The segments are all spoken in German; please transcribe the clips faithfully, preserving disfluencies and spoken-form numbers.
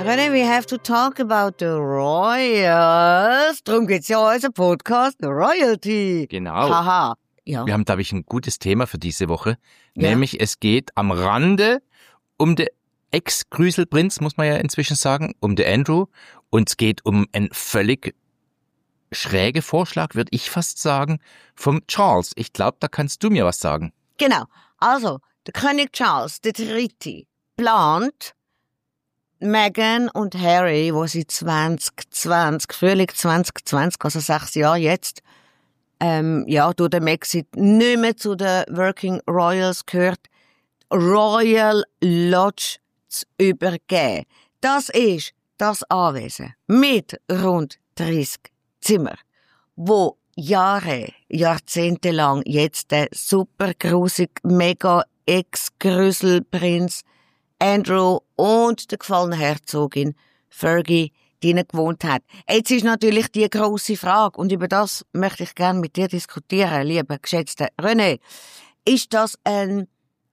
René, we have to talk about the Royals. Darum geht's ja in unserem Podcast, the Royalty. Genau. Haha. Ja. Wir haben, glaube ich, ein gutes Thema für diese Woche. Ja. Nämlich, es geht am Rande um den Ex-Grüselprinz, muss man ja inzwischen sagen, um den Andrew. Und es geht um einen völlig schräge Vorschlag, würde ich fast sagen, vom Charles. Ich glaube, da kannst du mir was sagen. Genau. Also, der König Charles der Dritte plant, Meghan und Harry, wo sie zwanzig zwanzig, Frühling zwanzig zwanzig, also sechs Jahre jetzt, ähm, ja, durch den Exit nicht mehr zu den Working Royals gehört, Royal Lodge zu übergeben. Das ist das Anwesen mit rund dreißig Zimmer, wo Jahre, Jahrzehnte lang jetzt der super grusig, mega Ex-Grüselprinz Andrew und der gefallene Herzogin Fergie drinnen gewohnt hat. Jetzt ist natürlich die grosse Frage, und über das möchte ich gerne mit dir diskutieren, lieber geschätzter René. Ist das ein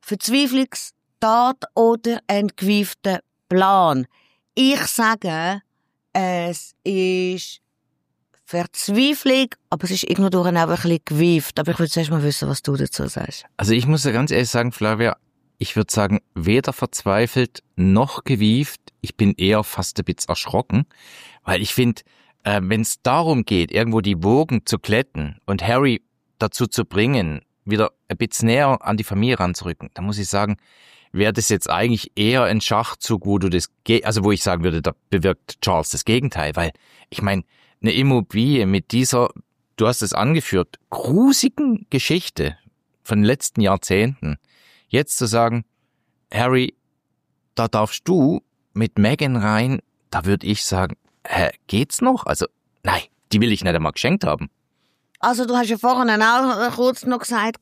Verzweiflungstat oder ein gewiefter Plan? Ich sage, es ist Verzweiflung, aber es ist irgendwo durch auch ein bisschen gewieft. Aber ich würde zuerst mal wissen, was du dazu sagst. Also ich muss ja ganz ehrlich sagen, Flavia, ich würde sagen, weder verzweifelt noch gewieft. Ich bin eher fast ein bisschen erschrocken, weil ich finde, äh, wenn es darum geht, irgendwo die Wogen zu glätten und Harry dazu zu bringen, wieder ein bisschen näher an die Familie ranzurücken, dann muss ich sagen, wäre das jetzt eigentlich eher ein Schachzug, wo du das, ge- also wo ich sagen würde, da bewirkt Charles das Gegenteil, weil ich meine, eine Immobilie mit dieser, du hast es angeführt, grusigen Geschichte von den letzten Jahrzehnten, jetzt zu sagen, Harry, da darfst du mit Meghan rein, da würde ich sagen, hä, geht's noch? Also, nein, die will ich nicht einmal geschenkt haben. Also du hast ja vorhin auch kurz noch gesagt,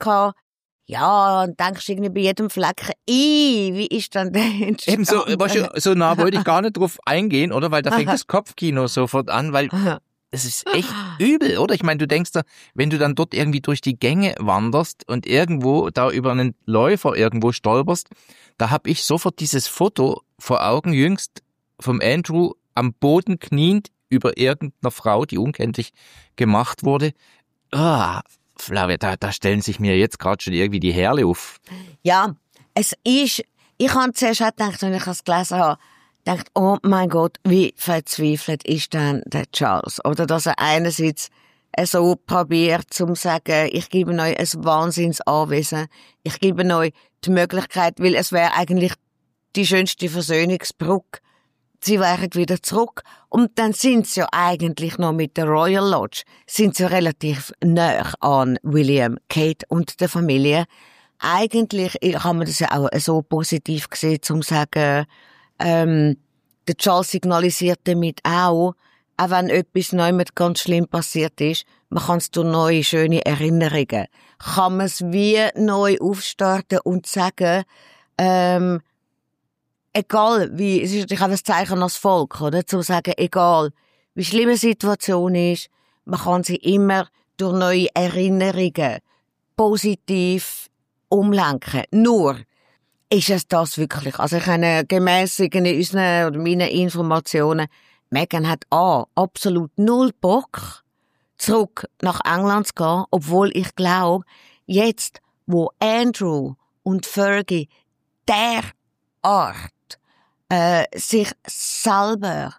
ja, und denkst irgendwie bei jedem Flecken, i, wie ist dann der entstanden? Eben so, weißt du, so nah wollte ich gar nicht drauf eingehen, oder? Weil da fängt das Kopfkino sofort an, weil es ist echt übel, oder? Ich meine, du denkst da, wenn du dann dort irgendwie durch die Gänge wanderst und irgendwo da über einen Läufer irgendwo stolperst, da hab ich sofort dieses Foto vor Augen jüngst vom Andrew am Boden kniend über irgendeiner Frau, die unkenntlich gemacht wurde. Ah, Flavia, da, da stellen sich mir jetzt gerade schon irgendwie die Härle auf. Ja, es ist, ich habe zuerst auch gedacht, wenn ich das gelesen habe, gedacht, oh mein Gott, wie verzweifelt ist denn der Charles? Oder dass er einerseits so probiert, zu sagen, ich gebe euch ein Wahnsinnsanwesen, ich gebe euch die Möglichkeit, weil es wäre eigentlich die schönste Versöhnungsbrücke. Sie wären wieder zurück. Und dann sind sie ja eigentlich noch mit der Royal Lodge, sind sie ja relativ nah an William, Kate und der Familie. Eigentlich kann man das ja auch so positiv sehen, zum sagen, ähm, der Charles signalisiert damit auch, auch wenn etwas neu mit ganz schlimm passiert ist, man kann es durch neue, schöne Erinnerungen, kann man es wie neu aufstarten und sagen, ähm, egal wie, es ist natürlich auch ein Zeichen als Volk, oder? Zu sagen, egal wie schlimm eine Situation ist, man kann sie immer durch neue Erinnerungen positiv umlenken. Nur, ist es das wirklich? Also ich habe gemäss unseren oder meinen Informationen, Meghan hat A, absolut null Bock, zurück nach England zu gehen, obwohl ich glaube, jetzt, wo Andrew und Fergie derart äh, sich selber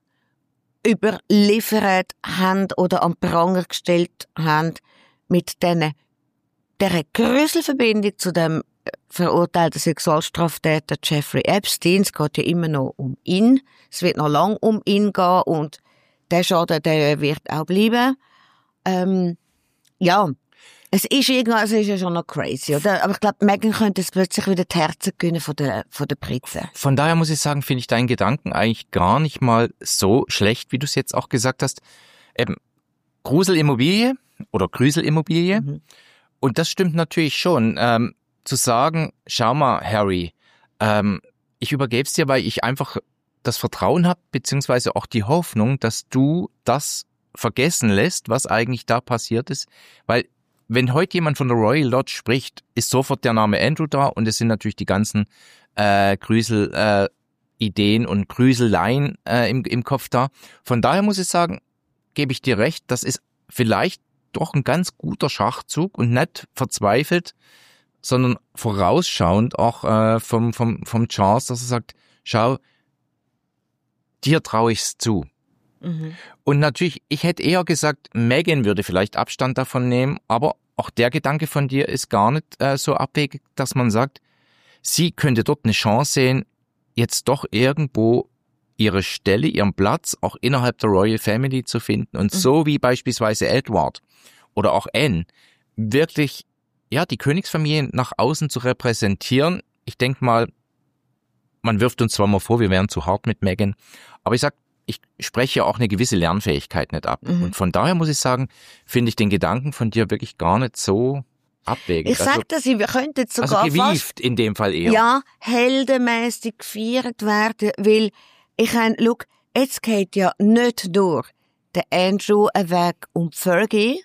überliefert haben oder am Pranger gestellt haben mit diesen, dieser Grüselverbindung zu dem verurteilten Sexualstraftäter Jeffrey Epstein. Es geht ja immer noch um ihn. Es wird noch lang um ihn gehen und der Schaden, der wird auch bleiben. Ähm, ja, es ist irgendwas, es ist ja schon noch crazy, oder? Aber ich glaube, Meghan könnte es plötzlich wieder die Herzen gewinnen von der, von der Briten. Von daher muss ich sagen, finde ich deinen Gedanken eigentlich gar nicht mal so schlecht, wie du es jetzt auch gesagt hast. Eben, Gruselimmobilie oder Grüselimmobilie. Mhm. Und das stimmt natürlich schon. Ähm, zu sagen, schau mal, Harry, ähm, ich übergebe es dir, weil ich einfach das Vertrauen habe, beziehungsweise auch die Hoffnung, dass du das vergessen lässt, was eigentlich da passiert ist. Weil wenn heute jemand von der Royal Lodge spricht, ist sofort der Name Andrew da und es sind natürlich die ganzen äh, Grüsel äh, Ideen und Grüseleien äh, im, im Kopf da. Von daher muss ich sagen, gebe ich dir recht, das ist vielleicht doch ein ganz guter Schachzug und nicht verzweifelt, sondern vorausschauend auch äh, vom, vom, vom Charles, dass er sagt, schau, dir traue ich's zu. Mhm. Und natürlich, ich hätte eher gesagt, Meghan würde vielleicht Abstand davon nehmen, aber auch der Gedanke von dir ist gar nicht äh, so abwegig, dass man sagt, sie könnte dort eine Chance sehen, jetzt doch irgendwo ihre Stelle, ihren Platz auch innerhalb der Royal Family zu finden und mhm. so wie beispielsweise Edward oder auch Anne wirklich ja die Königsfamilie nach außen zu repräsentieren. Ich denke mal, man wirft uns zwar mal vor, wir wären zu hart mit Meghan, aber ich sag, ich spreche ja auch eine gewisse Lernfähigkeit nicht ab. Mhm. Und von daher muss ich sagen, finde ich den Gedanken von dir wirklich gar nicht so abwägend. Ich sag das, wir könnten sogar also gewieft fast, in dem Fall eher. Ja, heldenmäßig gefeiert werden, weil ich meine, schau, jetzt geht ja nicht nur der Andrew weg um Fergie,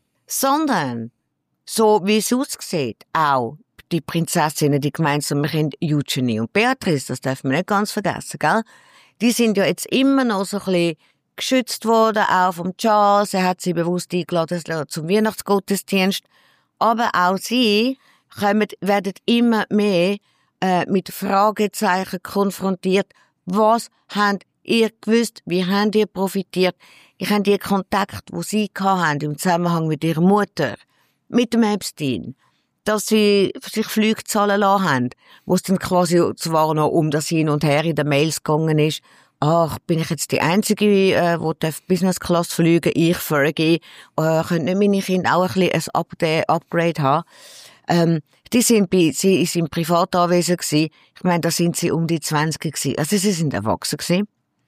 sondern, so wie es aussieht, auch die Prinzessinnen, die gemeinsam sind, Eugenie und Beatrice, das darf man nicht ganz vergessen, gell? Die sind ja jetzt immer noch so ein bisschen geschützt worden, auch vom Charles. Er hat sie bewusst eingeladen zum Weihnachtsgottesdienst. Aber auch sie kommen, werden immer mehr äh, mit Fragezeichen konfrontiert. Was habt ihr gewusst? Wie habt ihr profitiert? Ich habe die Kontakt, die sie hatten im Zusammenhang mit ihrer Mutter, mit dem Epstein, dass sie sich Flüge zahlen lassen haben, wo es dann quasi zwar noch um das Hin und Her in den Mails gegangen ist. Ach, bin ich jetzt die Einzige, äh, die Business Class fliegen, ich Fergie, äh, können nicht meine Kinder auch ein bisschen ein Update, Upgrade haben? Ähm, die sind bei, sie sind privat anwesend gewesen. Ich meine, da sind sie um die zwanzig gewesen. Also sie sind erwachsen gewesen.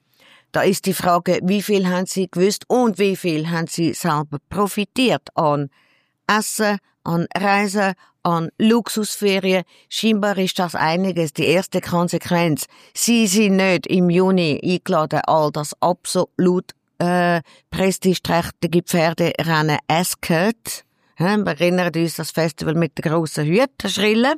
Da ist die Frage, wie viel haben sie gewusst und wie viel haben sie selber profitiert an Essen, an Reisen, an Luxusferien. Scheinbar ist das einiges. Die erste Konsequenz. Sie sind nicht im Juni eingeladen, all das absolut äh, prestigeträchtige Pferderennen Ascot. Ja, wir erinnern uns das Festival mit den grossen Hüten, Schrillen.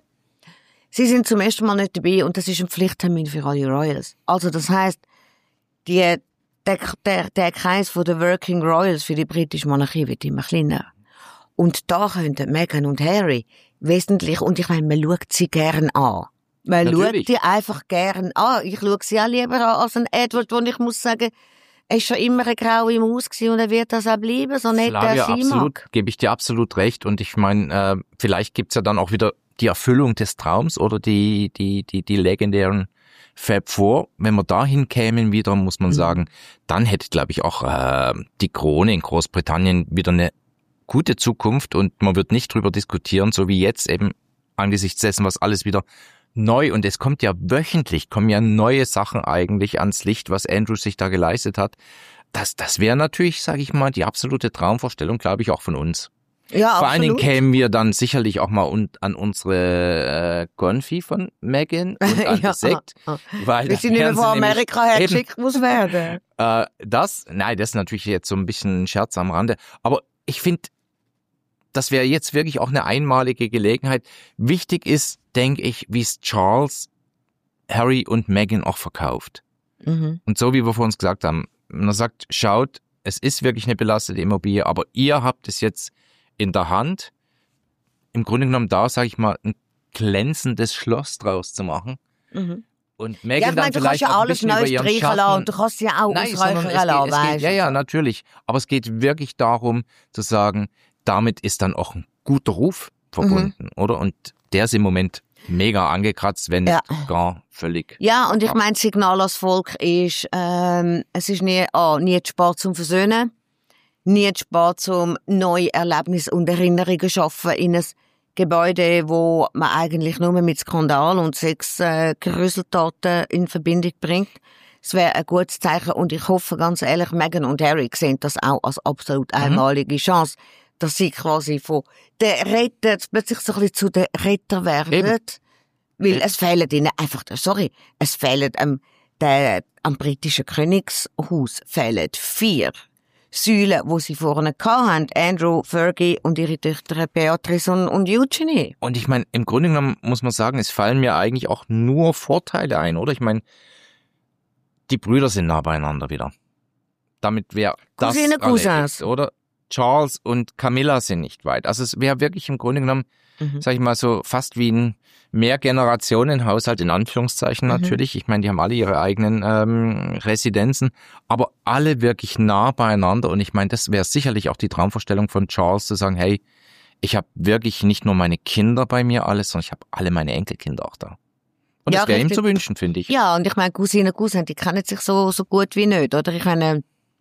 Sie sind zum ersten Mal nicht dabei und das ist ein Pflichttermin für alle Royals. Also das heisst, die, der, der, der Kreis von den Working Royals für die britische Monarchie wird immer kleiner. Und da könnten Meghan und Harry wesentlich, und ich meine, man schaut sie gern an. Man Natürlich. Schaut die einfach gern an. Ich schaue sie auch lieber an als ein Edward, wo ich muss sagen, er ist schon immer eine graue Maus gewesen und er wird das auch bleiben, so nett er sie mag. Gebe ich dir absolut recht. Und ich meine, äh, vielleicht gibt's ja dann auch wieder die Erfüllung des Traums oder die, die, die, die legendären Fab Four. Wenn wir dahin kämen wieder, muss man mhm. sagen, dann hätte, glaube ich, auch äh, die Krone in Großbritannien wieder eine gute Zukunft und man wird nicht drüber diskutieren, so wie jetzt eben angesichts dessen, was alles wieder neu, und es kommt ja wöchentlich, kommen ja neue Sachen eigentlich ans Licht, was Andrew sich da geleistet hat. Das, das wäre natürlich, sage ich mal, die absolute Traumvorstellung, glaube ich, auch von uns. Ja, Vor absolut. allen Dingen kämen wir dann sicherlich auch mal un- an unsere äh, Konfi von Meghan und an ja. das Sekt. Weil wir sind nicht mehr von Amerika hergeschickt muss werden. Äh, das, nein, das ist natürlich jetzt so ein bisschen ein Scherz am Rande, aber ich finde, das wäre jetzt wirklich auch eine einmalige Gelegenheit. Wichtig ist, denke ich, wie es Charles, Harry und Meghan auch verkauft. Mhm. Und so wie wir vor uns gesagt haben, man sagt, schaut, es ist wirklich eine belastete Immobilie, aber ihr habt es jetzt in der Hand, im Grunde genommen da, sage ich mal, ein glänzendes Schloss draus zu machen. Mhm. Und Meghan ja, ich meine, dann vielleicht du kannst ja auch alles neu streichen lassen und du kannst ja auch Nein, ausreichen lassen, weißt Ja, ja, natürlich. Aber es geht wirklich darum, zu sagen, damit ist dann auch ein guter Ruf verbunden, mhm. oder? Und der ist im Moment mega angekratzt, wenn ja. nicht gar völlig. Ja, und ich meine, das Signal als Volk ist, ähm, es ist nie, oh, nie zu spät zum Versöhnen, nie zu spät zum neue Erlebnisse und Erinnerungen schaffen in ein Gebäude, wo man eigentlich nur mit Skandal und Sex äh, Resultaten in Verbindung bringt. Es wäre ein gutes Zeichen und ich hoffe ganz ehrlich, Meghan und Harry sehen das auch als absolut einmalige Chance, dass sie quasi von der Retter plötzlich so ein bisschen zu den Retter werden. Eben. Weil Eben. es fehlen ihnen einfach, sorry, es fehlen am, der, am britischen Königshaus fehlen vier Säulen, wo sie vorne hatten. Andrew, Fergie und ihre Töchter Beatrice und, und Eugenie. Und ich meine, im Grunde genommen muss man sagen, es fallen mir eigentlich auch nur Vorteile ein, oder? Ich meine, die Brüder sind nah beieinander wieder. Damit wäre das Cousine, Cousins. erledigt, oder? Charles und Camilla sind nicht weit. Also es wäre wirklich im Grunde genommen, mhm. sag ich mal so, fast wie ein Mehrgenerationenhaushalt, in Anführungszeichen Mhm. natürlich. Ich meine, die haben alle ihre eigenen ähm, Residenzen, aber alle wirklich nah beieinander. Und ich meine, das wäre sicherlich auch die Traumvorstellung von Charles, zu sagen, hey, ich habe wirklich nicht nur meine Kinder bei mir alles, sondern ich habe alle meine Enkelkinder auch da. Und Ja, das wäre ihm richtig. zu wünschen, finde ich. Ja, und ich meine, Cousine, Cousin, die kennen sich so, so gut wie nicht, oder? Ich meine,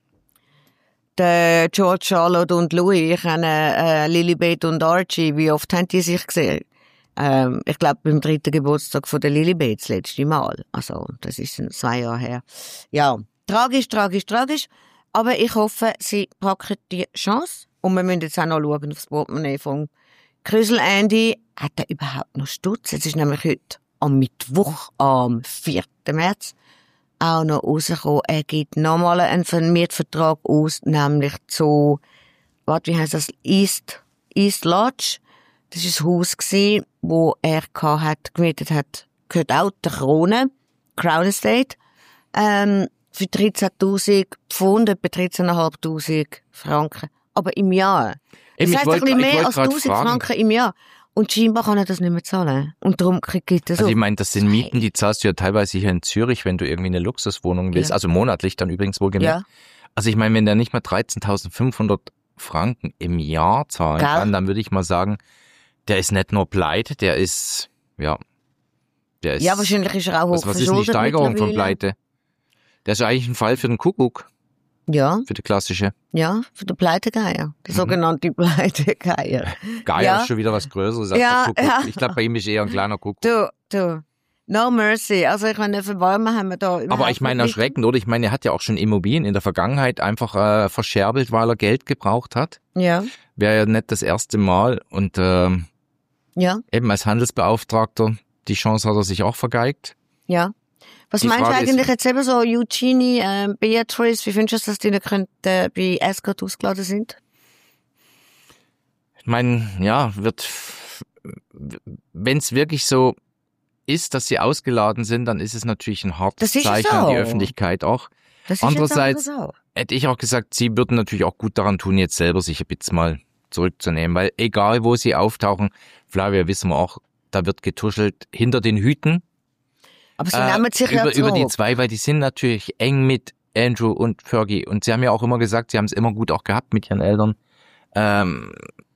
der George, Charlotte und Louis, ich kenne äh, Lilibet und Archie, wie oft haben die sich gesehen? Ähm, ich glaube, beim dritten Geburtstag von der Lilibet das letzte Mal. Also, das ist zwei Jahre her. Ja, tragisch, tragisch, tragisch. Aber ich hoffe, sie packen die Chance. Und wir müssen jetzt auch noch schauen aufs Portemonnaie von Krüsel Andy. Hat er überhaupt noch Stutz? Es ist nämlich heute am Mittwoch, am vierten März, auch noch rausgekommen. Er gibt nochmal einen Mietvertrag aus, nämlich zu, warte, wie heisst das? East, East Lodge. Das war ein Haus, wo er hat, gemietet hat, gehört auch der Krone, Crown Estate, ähm, für dreizehntausend Pfund, etwa dreizehntausendfünfhundert Franken. Aber im Jahr. Das Eben, heisst, ich ein bisschen wollte- ich mehr wollte als grad tausend fragen. Franken im Jahr. Und scheinbar kann er das nicht mehr zahlen. Und darum kriegt er das Also auch. ich meine, das sind Mieten, die zahlst du ja teilweise hier in Zürich, wenn du irgendwie eine Luxuswohnung willst. Ja. Also monatlich dann übrigens wohlgemerkt. Ja. Also ich meine, wenn der nicht mal dreizehntausendfünfhundert Franken im Jahr zahlen Gell? kann, dann würde ich mal sagen, der ist nicht nur pleite, der ist, ja, der ist... Ja, wahrscheinlich ist er auch was, was ist denn die hochverschuldet Steigerung von mittlerweile. Pleite? Der ist eigentlich ein Fall für den Kuckuck, Ja, für die klassische. ja, für den Pleitegeier. Der Mhm. sogenannte Pleitegeier. Geier Ja. ist schon wieder was Größeres als Ja, der Kuckuck. ja. Ich glaube, bei ihm ist eher ein kleiner Kuckuck. Du, du. No mercy. Also ich meine, für Bäume haben wir da Aber überhaupt ich meine, nicht- erschreckend, oder? Ich meine, er hat ja auch schon Immobilien in der Vergangenheit einfach äh, verscherbelt, weil er Geld gebraucht hat. Ja, Wäre ja nicht das erste Mal. Und ähm, ja, eben als Handelsbeauftragter, die Chance hat er sich auch vergeigt. ja. Was Die meinst du Frage ist- eigentlich jetzt eben so, Eugenie, ähm, Beatrice, wie findest du, dass die nicht könnt, äh, bei Ascot ausgeladen sind? Ich meine, ja, wird, wenn es wirklich so ist, dass sie ausgeladen sind, dann ist es natürlich ein hartes Das ist es Zeichen an die auch. Öffentlichkeit auch. Das ist Andererseits- jetzt auch so. Hätte ich auch gesagt, sie würden natürlich auch gut daran tun, jetzt selber sich ein bisschen mal zurückzunehmen, weil egal wo sie auftauchen, Flavia, wissen wir auch, da wird getuschelt hinter den Hüten. Aber sie Äh, nehmen sich ja über, zurück. über die zwei, weil die sind natürlich eng mit Andrew und Fergie und sie haben ja auch immer gesagt, sie haben es immer gut auch gehabt mit ihren Eltern. Ähm,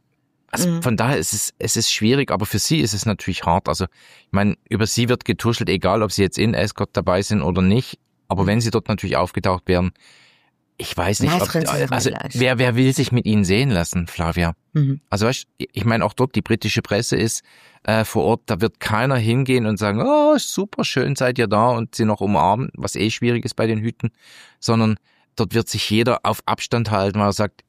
also Mhm. von daher ist es, es ist schwierig, aber für sie ist es natürlich hart. Also ich meine, über sie wird getuschelt, egal ob sie jetzt in Ascot dabei sind oder nicht. Aber wenn sie dort natürlich aufgetaucht wären, ich weiß nicht, Nein, das ob, können sie sich also nicht leisten. wer, wer will sich mit ihnen sehen lassen, Flavia? Mhm. Also weißt, ich meine auch dort, die britische Presse ist äh, vor Ort, da wird keiner hingehen und sagen, oh, super schön seid ihr da und sie noch umarmen, was eh schwierig ist bei den Hüten, sondern dort wird sich jeder auf Abstand halten, weil er sagt,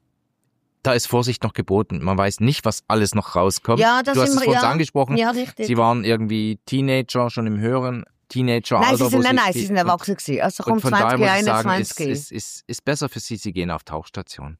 da ist Vorsicht noch geboten. Man weiß nicht, was alles noch rauskommt. Ja, das du hast sind es wir- vorhin ja. angesprochen, Ja, richtig. sie waren irgendwie Teenager, schon im höheren Teenager-Alter. Nein, sie sind, wo nein, nein, die- sie sind erwachsen gewesen. Also Und kommt von daher zwanzig, muss ich sagen, einundzwanzig. ist, ist, ist, ist besser für sie, sie gehen auf Tauchstation.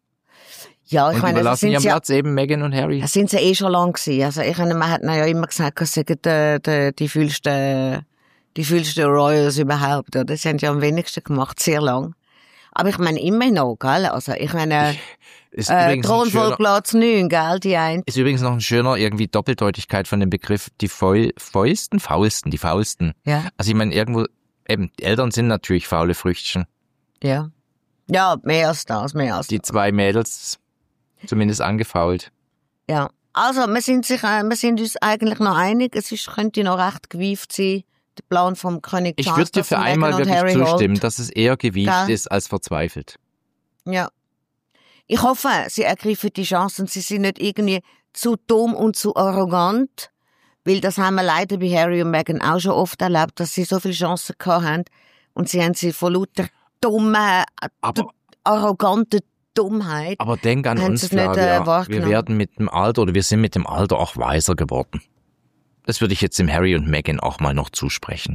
ja, ich und meine, das überlassen sind ihren sie ja, Platz eben Meghan und Harry. das sind sie eh schon lang gewesen. Also ich meine, man hat ihnen ja immer gesagt, dass sie die, die, die fühlsten, die fühlsten Royals überhaupt, oder? Sie haben ja am wenigsten gemacht, sehr lang. Aber ich meine, immer noch, gell? Also ich meine, Ist äh, übrigens ein Thronfolg schöner, Platz neun, gell? Die ein. ist übrigens noch ein schöner irgendwie Doppeldeutigkeit von dem Begriff die Fäul, Fäulsten, Faulsten, die Faulsten. Ja, Also ich meine irgendwo, eben, die Eltern sind natürlich faule Früchtchen. ja. Ja, mehr als das, mehr als Die zwei Mädels zumindest angefault. Ja, also wir sind sich, äh, wir sind uns eigentlich noch einig. Es ist, könnte noch recht gewieft sein, der Plan vom König Ich Charles. würde dir dass für Meghan einmal und wirklich Harry zustimmen, holt. dass es eher gewieft Gell? ist als verzweifelt. Ja, ich hoffe, sie ergreifen die Chance und sie sind nicht irgendwie zu dumm und zu arrogant, weil das haben wir leider bei Harry und Meghan auch schon oft erlebt, dass sie so viele Chancen gehabt haben und sie haben sie von lauter dummen, Aber arroganten Dummheit. Aber denk an Haben uns, Sie es nicht, äh, Flavia. Wir wahrgenommen? werden mit dem Alter oder wir sind mit dem Alter auch weiser geworden. Das würde ich jetzt dem Harry und Meghan auch mal noch zusprechen.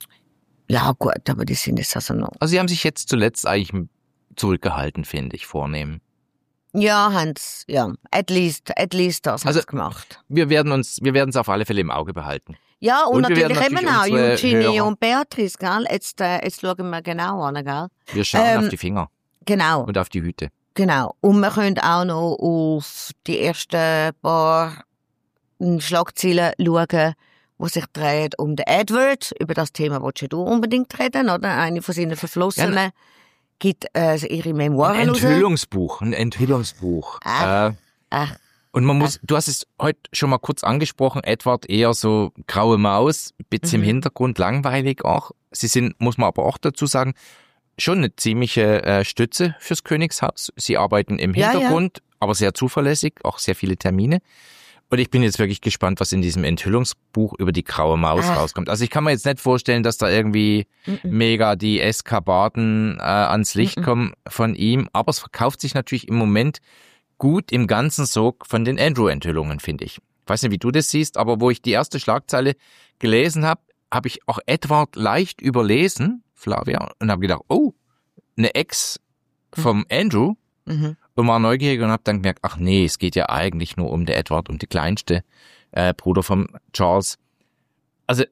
Ja gut, aber die sind jetzt also noch. Also sie haben sich jetzt zuletzt eigentlich zurückgehalten, finde ich, vornehmen. Ja, haben's, ja, at least, at least das Also- also, gemacht. Wir werden uns, wir werden es auf alle Fälle im Auge behalten. Ja, und, Und wir natürlich werden eben natürlich auch unsere Eugenie Hörer- und Beatrice, gell? Jetzt, äh, jetzt schauen wir genau an, gell? Wir schauen Ähm, auf die Finger Genau, und auf die Hüte. genau. Und wir können auch noch auf die ersten paar Schlagzeilen schauen, die sich drehen um den Edward. Über das Thema willst du unbedingt reden, oder? Eine von seinen Verflossenen Ja, gibt äh, ihre Memoiren Ein raus. Enthüllungsbuch, ein Enthüllungsbuch. Ach. Äh, Ach, und man muss, du hast es heute schon mal kurz angesprochen, Edward eher so graue Maus, bisschen Mhm. im Hintergrund, langweilig auch. Sie sind, muss man aber auch dazu sagen, schon eine ziemliche äh, Stütze fürs Königshaus. Sie arbeiten im Ja, Hintergrund, aber sehr zuverlässig, auch sehr viele Termine. Und ich bin jetzt wirklich gespannt, was in diesem Enthüllungsbuch über die graue Maus Ach. rauskommt. Also ich kann mir jetzt nicht vorstellen, dass da irgendwie Mhm. mega die Eskapaden äh, ans Licht Mhm. kommen von ihm. Aber es verkauft sich natürlich im Moment gut im ganzen Sog von den Andrew-Enthüllungen, finde ich. Ich weiß nicht, wie du das siehst, aber wo ich die erste Schlagzeile gelesen habe, habe ich auch Edward leicht überlesen, Flavia, und habe gedacht, oh, eine Ex vom Andrew. Mhm. Und war neugierig und habe dann gemerkt, ach nee, es geht ja eigentlich nur um den Edward, um die kleinste äh, Bruder vom Charles. Also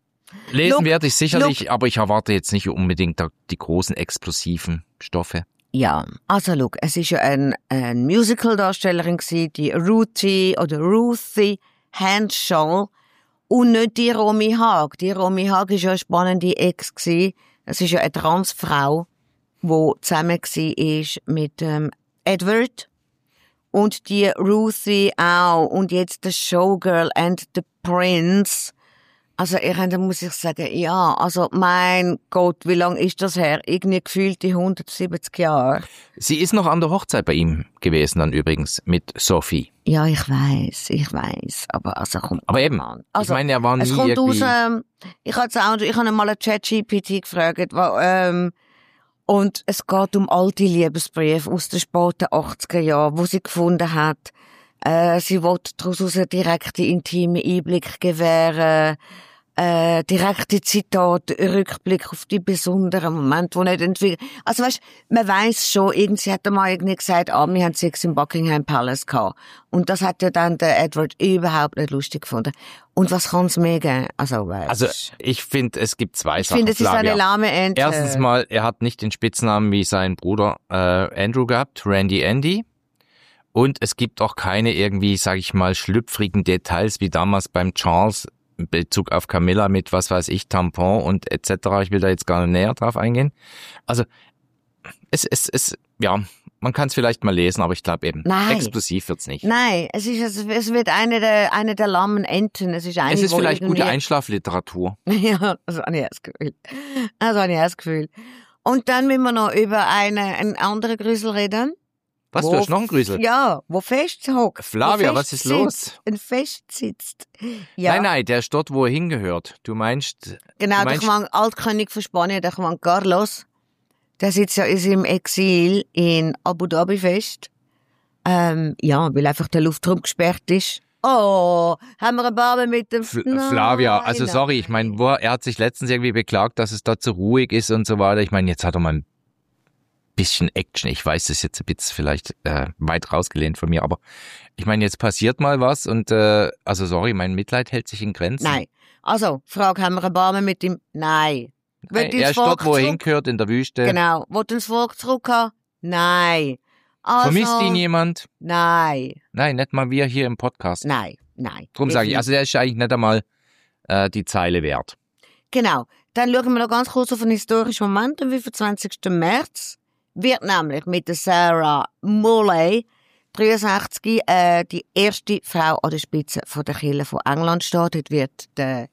lesen Look, werde ich sicherlich, aber ich erwarte jetzt nicht unbedingt da die großen explosiven Stoffe. Ja, also schau, es ist ja ein, ein Musical-Darstellerin gsi, die Ruthie oder Ruthie Hanshaw und nicht die Romy Haag. Die Romy Haag ist ja eine spannende Ex gsi. Es ist ja eine Transfrau, die zusammen gsi ist mit ähm, Edward und die Ruthie auch und jetzt the Showgirl and the Prince. Also, ich, da muss ich sagen, ja, also, mein Gott, wie lang ist das her? Irgendwie gefühlte hundertsiebzig Jahre. Sie ist noch an der Hochzeit bei ihm gewesen dann übrigens mit Sophie. Ja, ich weiss, ich weiss, aber also, komm. Aber eben, Mann. Also, ich meine, er war nie es kommt irgendwie... aus, ähm, ich habe auch, ich habe mal einen ChatGPT gefragt, wo, ähm, und es geht um alte Liebesbriefe aus den späten achtziger Jahren, wo sie gefunden hat. Äh, sie wollte daraus einen direkten, intimen Einblick gewähren, äh, direkte Zitate, Rückblick auf die besonderen Momente, die nicht entwickelt. Also weißt, man weiss schon, irgendwie hat er mal irgendwie gesagt, ah, wir haben Sex im Buckingham Palace gehabt. Und das hat ja dann der Edward überhaupt nicht lustig gefunden. Und was kann's mehr geben? Also, weißt. Also ich finde, es gibt zwei ich Sachen, finde, es ist Flavia. eine lahme Ente. Erstens mal, er hat nicht den Spitznamen wie sein Bruder äh, Andrew gehabt, Randy Andy. Und es gibt auch keine irgendwie, sage ich mal, schlüpfrigen Details wie damals beim Charles in Bezug auf Camilla mit, was weiß ich, Tampon und et cetera. Ich will da jetzt gar nicht näher drauf eingehen. Also es, es, es, ja, man kann es vielleicht mal lesen, aber ich glaube eben, Nein. explosiv wird's nicht. Nein, es ist, es es wird eine der, eine der lahmen Enten. Es ist eine, Es ist wo vielleicht irgendwie- gute Einschlafliteratur. Ja, das habe ich auch das Gefühl. Das habe ich auch das Gefühl. Und dann müssen wir noch über eine, einen anderen Grüsel reden. Was, Wo du hast noch einen Grüsel? Ja, wo fest hockt. Flavia, wo was fest ist los? Sitzt, ein fest sitzt. Ja, Nein, nein, der ist dort, wo er hingehört. Du meinst, genau, du der meinst Juan, Altkönig von Spanien, der Juan Carlos, der sitzt ja in seinem Exil in Abu Dhabi fest. Ähm, ja, weil einfach der Luftraum gesperrt ist. Oh, haben wir eine Barbe mit dem... Fl Nein, Flavia, also nein. sorry, ich meine, wo er hat sich letztens irgendwie beklagt, dass es da zu ruhig ist und so weiter. Ich meine, jetzt hat er mal ein bisschen Action. Ich weiß, das ist jetzt ein bisschen vielleicht äh, weit rausgelehnt von mir, aber ich meine, jetzt passiert mal was und äh, also sorry, mein Mitleid hält sich in Grenzen. Nein. Also, Frage, haben wir eine Barbe mit ihm? Nein. Nein, Will er ins ist dort, Volk wo er zurück? hingehört, in der Wüste. Genau. Wollt ins Volk zurück haben? Nein. Also, Vermisst ihn jemand? Nein. Nein, nicht mal wir hier im Podcast. Nein. Nein. Drum sage ich, also der ist eigentlich nicht einmal äh, die Zeile wert. Genau. Dann schauen wir noch ganz kurz auf einen historischen Moment. Am fünfundzwanzigsten März wird nämlich mit der Sarah Molley, dreiundsechzig, äh, die erste Frau an der Spitze von der Kirche von England stehen. Dort wird der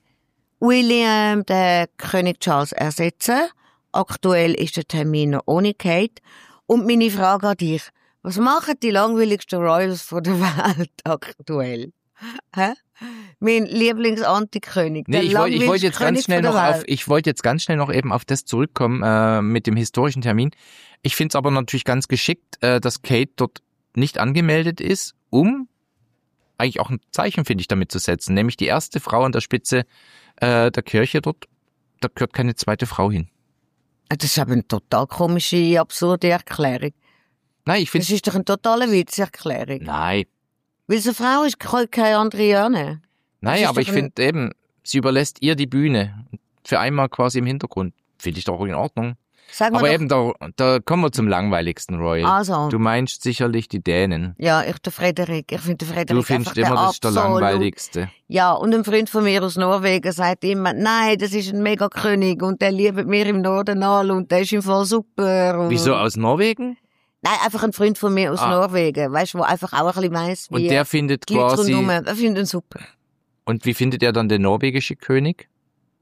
William, der König Charles, ersetzen. Aktuell ist der Termin noch ohne Kate. Und meine Frage an dich: Was machen die langweiligsten Royals von der Welt aktuell? Hä? Mein Lieblings-Antikönig. Nee, der ich wollte ich wollte langweiligste jetzt ganz König schnell von noch der auf, Welt. ich wollte jetzt ganz schnell noch eben auf das zurückkommen äh, mit dem historischen Termin. Ich finde es aber natürlich ganz geschickt, äh, dass Kate dort nicht angemeldet ist, um eigentlich auch ein Zeichen, finde ich, damit zu setzen. Nämlich die erste Frau an der Spitze äh, der Kirche dort, da gehört keine zweite Frau hin. Das ist aber eine total komische, absurde Erklärung. Nein, ich Das finde ist doch eine totale Witzerklärung. Nein, Weil so eine Frau ist, kann keine andere Jahre. nein, ist aber doch ich ein- finde eben, sie überlässt ihr die Bühne. Für einmal quasi im Hintergrund. Finde ich doch in Ordnung. Sagen wir Aber doch, eben, da, da kommen wir zum langweiligsten, Royal. Also. Du meinst sicherlich die Dänen. Ja, ich, der Frederik. Ich finde den Frederik Du findest einfach immer, das ist der absolut- langweiligste. Ja, und ein Freund von mir aus Norwegen sagt immer, nein, das ist ein Megakönig und der liebt mir im Norden alle und der ist im Fall super. Und Wieso, aus Norwegen? Nein, einfach ein Freund von mir aus Ah. Norwegen, weißt du, wo einfach auch ein bisschen weiss, wie Und der findet die Leute quasi... rundherum, er findet ihn super. Und wie findet er dann den norwegischen König?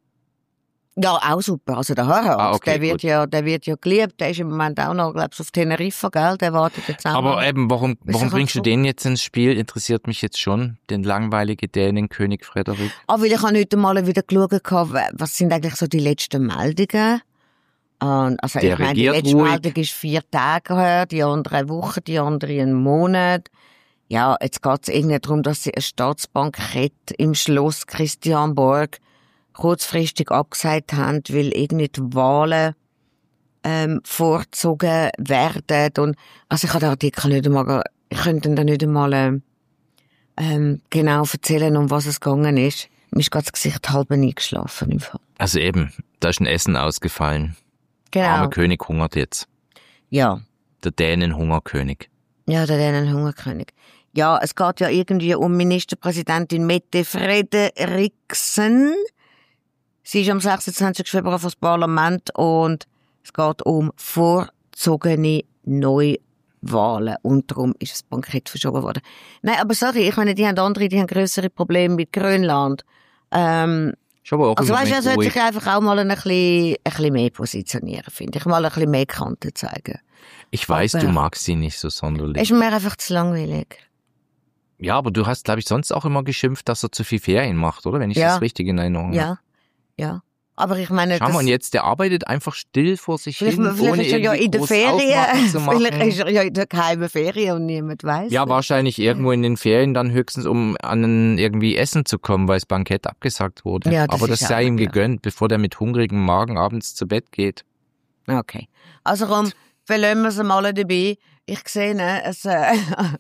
Ja, auch super. Also der Harald, Ah, okay, der wird gut. ja, der wird ja geliebt. Der ist im Moment auch noch, glaubst du, auf Teneriffa, gell? Der wartet jetzt auch Aber noch. eben, warum, Ist warum doch bringst du so. den jetzt ins Spiel? Interessiert mich jetzt schon, den langweiligen Dänen König Frederik. Ah, weil ich habe heute mal wieder geschaut, was sind eigentlich so die letzten Meldungen? Und, also Der ich meine, die regiert letzte ruhig. Meldung ist vier Tage her, die andere eine Woche, die andere einen Monat. Ja, jetzt geht es irgendwie darum, dass sie ein Staatsbankett im Schloss Christianborg kurzfristig abgesagt haben, weil irgendwie die Wahlen ähm, vorgezogen werden. Und, also ich habe den Artikel nicht einmal, ich könnte da nicht einmal ähm, ähm, genau erzählen, um was es gegangen ist. Mir ist gerade das Gesicht halb eingeschlafen. Im Fall. Also eben, da ist ein Essen ausgefallen. Genau. Armer König hungert jetzt. Ja. Der Dänen-Hungerkönig. Ja, der Dänen Hungerkönig. Ja, es geht ja irgendwie um Ministerpräsidentin Mette Frederiksen. Sie ist am sechsundzwanzigsten Februar vor das Parlament und es geht um vorzogene Neuwahlen. Und darum ist das Bankett verschoben worden. Nein, aber sorry, ich meine, die haben andere, die haben grössere Probleme mit Grönland. Ähm, Ist aber auch also im weißt du, er Moment sollte ruhig. sich einfach auch mal ein bisschen, ein bisschen mehr positionieren, finde ich. Mal ein bisschen mehr Kante zeigen. Ich weiß, aber- du magst sie nicht so sonderlich. Ist mir einfach zu langweilig. Ja, aber du hast, glaube ich, sonst auch immer geschimpft, dass er zu viel Ferien macht, oder? Wenn ich Ja. das richtig in Erinnerung habe. Ja, ja. Aber ich meine, Schau das, mal, und jetzt, der arbeitet einfach still vor sich vielleicht, hin, vielleicht ohne ist er ja irgendwie in der groß Ferien, Aufmachen zu machen. vielleicht ist er ja in der geheimen Ferien und niemand weiß. Ja, wahrscheinlich irgendwo in den Ferien dann höchstens, um an ein irgendwie Essen zu kommen, weil das Bankett abgesagt wurde. Ja, das aber das ist sei auch ihm möglich. gegönnt, bevor der mit hungrigem Magen abends zu Bett geht. Okay. Also komm, verlassen wir es mal dabei. Ich sehe, ne, es, äh,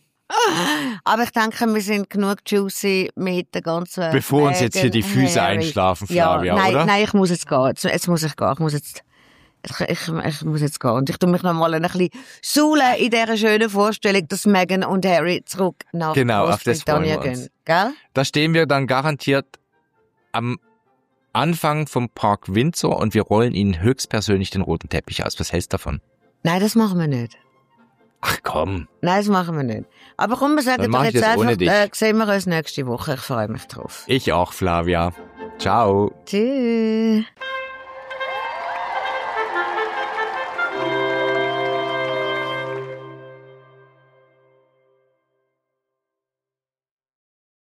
aber ich denke, wir sind genug juicy mit der ganzen... Bevor uns jetzt hier die Füße Harry. einschlafen, Ja, Flavia, nein, oder? nein, ich muss jetzt gehen. Jetzt, jetzt muss ich gehen. Ich muss jetzt... Ich, ich, ich muss jetzt gehen. Und ich tu mich noch mal ein bisschen suhlen in dieser schönen Vorstellung, dass Meghan und Harry zurück nach Genau, auf das freuen Großbritannien wir uns. gehen. Gell? Da stehen wir dann garantiert am Anfang vom Park Windsor und wir rollen Ihnen höchstpersönlich den roten Teppich aus. Was hältst du davon? Nein, das machen wir nicht. Ach komm. Nein, das machen wir nicht. Aber komm, wir sagen Dann doch mach ich jetzt das ohne einfach, dich. äh, sehen wir uns nächste Woche. Ich freue mich drauf. Ich auch, Flavia. Ciao. Tschüss.